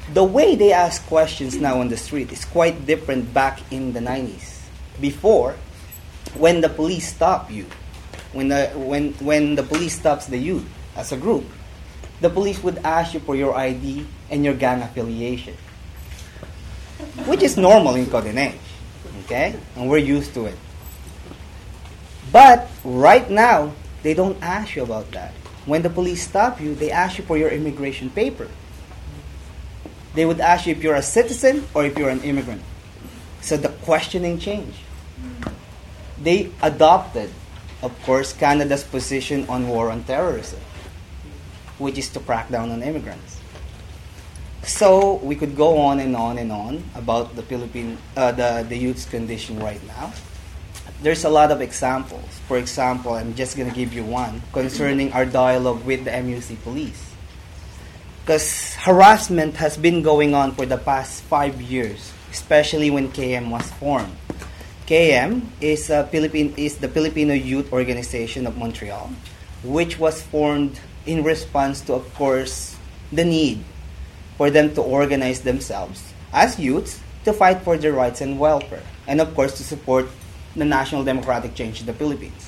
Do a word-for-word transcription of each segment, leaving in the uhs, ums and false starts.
the way they ask questions now on the street is quite different back in the nineties. Before, when the police stop you, when the when when the police stops the youth as a group, the police would ask you for your I D and your gang affiliation, which is normal in Codenage, okay? And we're used to it. But right now, they don't ask you about that. When the police stop you, they ask you for your immigration paper. They would ask you if you're a citizen or if you're an immigrant. So the questioning changed. They adopted, of course, Canada's position on war on terrorism, which is to crack down on immigrants. So we could go on and on and on about the Philippine, uh, the, the youth's condition right now. There's a lot of examples. For example, I'm just going to give you one concerning our dialogue with the M U C police. Because harassment has been going on for the past five years, especially when K M was formed. K M is, a Philippine, is the Filipino Youth Organization of Montreal, which was formed in response to, of course, the need for them to organize themselves as youths to fight for their rights and welfare, and of course to support the national democratic change in the Philippines.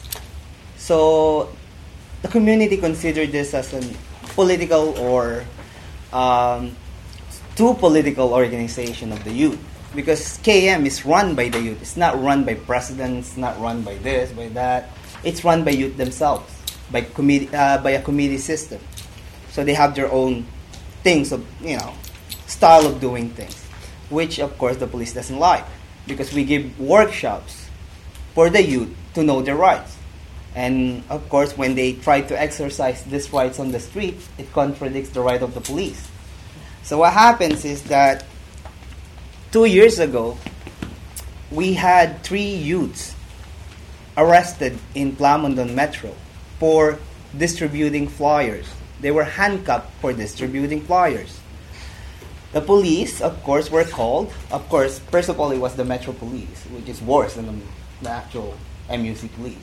So the community considered this as a political or um, too political organization of the youth, because K M is run by the youth. It's not run by presidents, not run by this, by that. It's run by youth themselves, by committee, uh, by a committee system. So they have their own things of, you know, style of doing things, which of course the police doesn't like, because we give workshops for the youth to know their rights. And of course, when they try to exercise these rights on the street, it contradicts the right of the police. So what happens is that two years ago, we had three youths arrested in Plamondon Metro for distributing flyers. They were handcuffed for distributing flyers. The police, of course, were called. Of course, first of all, it was the Metro Police, which is worse than the the actual M U C police.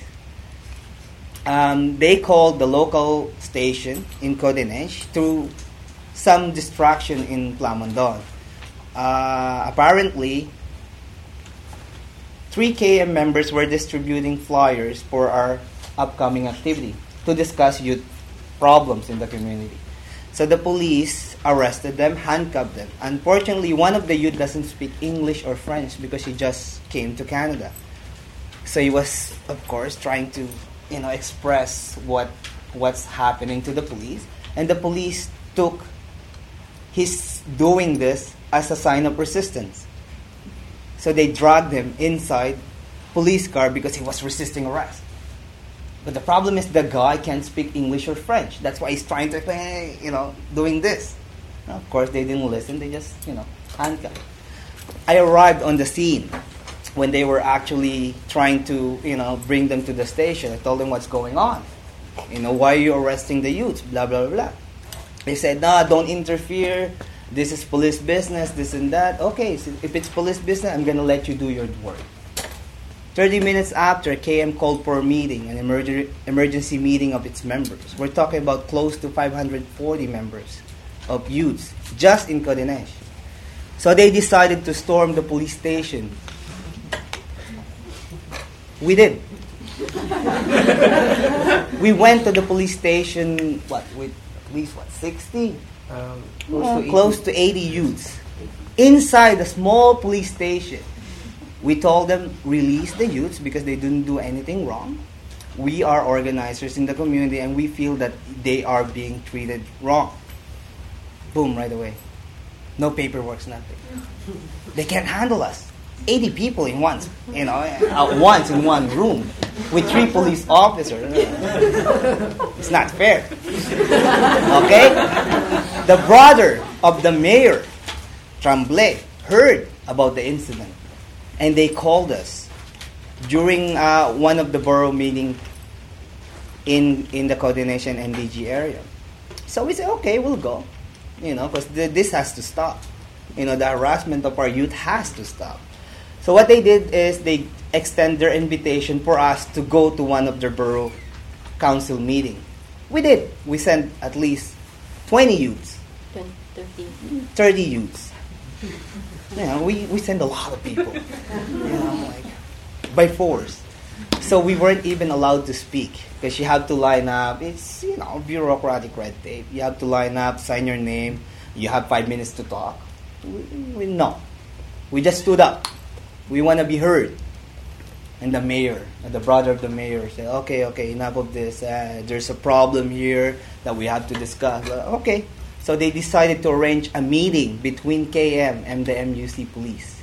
Um, they called the local station in Codenage to some distraction in Plamondon. Uh, apparently, three K M members were distributing flyers for our upcoming activity to discuss youth problems in the community. So the police arrested them, handcuffed them. Unfortunately, one of the youth doesn't speak English or French because he just came to Canada. So he was, of course, trying to, you know, express what what's happening to the police, and the police took his doing this as a sign of resistance. So they dragged him inside police car because he was resisting arrest. But the problem is the guy can't speak English or French. That's why he's trying to, hey, you know, doing this. Now, of course, they didn't listen. They just, you know, handcuffed. I arrived on the scene when they were actually trying to, you know, bring them to the station. I told them what's going on. You know, why are you arresting the youths? Blah, blah, blah. They said, nah, don't interfere. This is police business, this and that. Okay, so if it's police business, I'm going to let you do your work. thirty minutes after, K M called for a meeting, an emerg- emergency meeting of its members. We're talking about close to five hundred forty members of youths just in Codenage. So they decided to storm the police station. We did. We went to the police station, what, with at least, what, sixty? Um, Close, uh, to close to eighty youths. Inside a small police station. We told them, release the youths because they didn't do anything wrong. We are organizers in the community and we feel that they are being treated wrong. Boom, right away. No paperwork, nothing. They can't handle us. eighty people in once, you know, at once in one room with three police officers. It's not fair. Okay? The brother of the mayor, Tremblay, heard about the incident. And they called us during uh, one of the borough meetings in, in the coordination M D G area. So we said, okay, we'll go. You know, because th- this has to stop. You know, the harassment of our youth has to stop. So what they did is they extend their invitation for us to go to one of their borough council meeting. We did. We sent at least twenty youths. thirty youths. You know, we, we send a lot of people. You know, like, by force. So we weren't even allowed to speak because you have to line up. It's, you know, bureaucratic red tape. You have to line up, sign your name. You have five minutes to talk. We, we no. We just stood up. We want to be heard. And the mayor, the brother of the mayor said, okay, okay, enough of this. Uh, there's a problem here that we have to discuss. Uh, okay. So they decided to arrange a meeting between K M and the M U C police.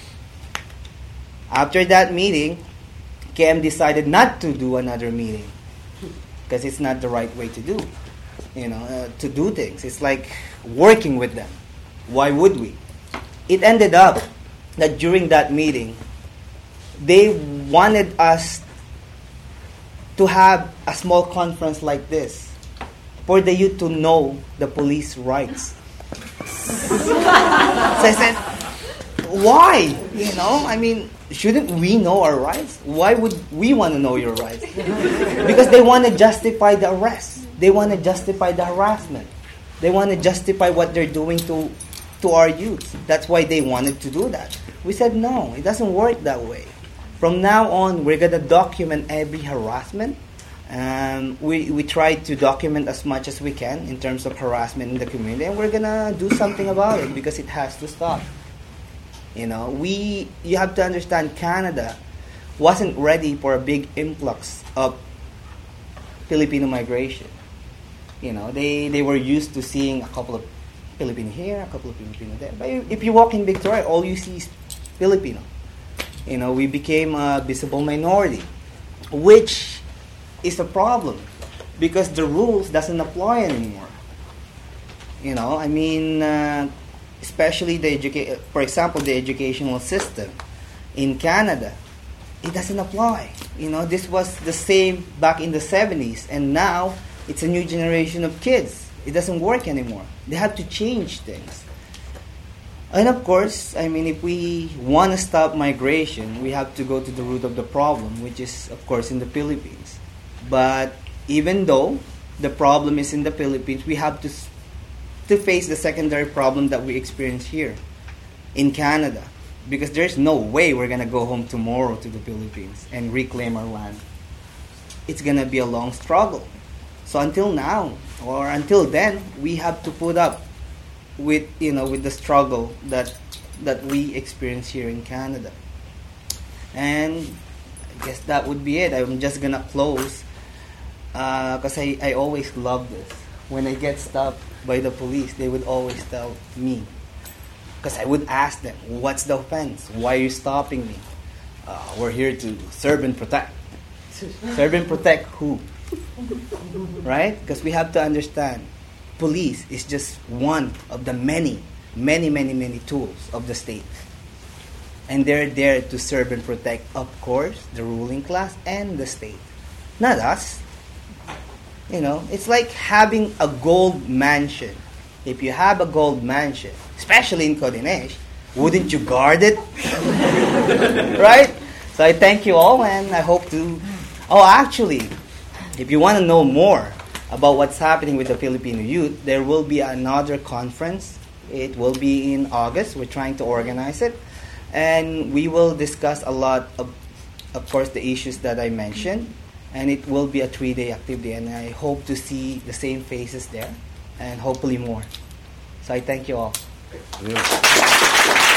After that meeting, K M decided not to do another meeting because it's not the right way to do, you know, uh, to do things. It's like working with them. Why would we? It ended up that during that meeting, they wanted us to have a small conference like this for the youth to know the police rights. So I said, why? You know, I mean, shouldn't we know our rights? Why would we want to know your rights? Because they want to justify the arrest. They want to justify the harassment. They want to justify what they're doing to, to our youth. That's why they wanted to do that. We said, no, it doesn't work that way. From now on, we're going to document every harassment. Um, we, we try to document as much as we can in terms of harassment in the community, and we're going to do something about it because it has to stop. You know, we you have to understand Canada wasn't ready for a big influx of Filipino migration. You know, they, they were used to seeing a couple of Filipino here, a couple of Filipino there. But if you walk in Victoria, all you see is Filipino. You know, we became a visible minority, which is a problem because the rules doesn't apply anymore. You know, I mean, uh, especially the educa- for example, the educational system in Canada, it doesn't apply. You know, this was the same back in the seventies, and now it's a new generation of kids. It doesn't work anymore. They have to change things. And of course, I mean, if we want to stop migration, we have to go to the root of the problem, which is, of course, in the Philippines. But even though the problem is in the Philippines, we have to to face the secondary problem that we experience here in Canada, because there's no way we're going to go home tomorrow to the Philippines and reclaim our land. It's going to be a long struggle. So until now, or until then, we have to put up with, you know, with the struggle that that we experience here in Canada. And I guess that would be it. I'm just going to close because uh, I, I always love this. When I get stopped by the police, they would always tell me, because I would ask them, what's the offense? Why are you stopping me? Uh, we're here to serve and protect. Serve and protect who? Right? Because we have to understand, police is just one of the many, many, many, many tools of the state. And they're there to serve and protect, of course, the ruling class and the state. Not us. You know, it's like having a gold mansion. If you have a gold mansion, especially in Codinesh, wouldn't you guard it? Right? So I thank you all, and I hope to... Oh, actually, if you want to know more about what's happening with the Filipino youth, there will be another conference. It will be in August. We're trying to organize it. And we will discuss a lot of, of course, the issues that I mentioned. And it will be a three-day activity. And I hope to see the same faces there and hopefully more. So I thank you all. Yeah.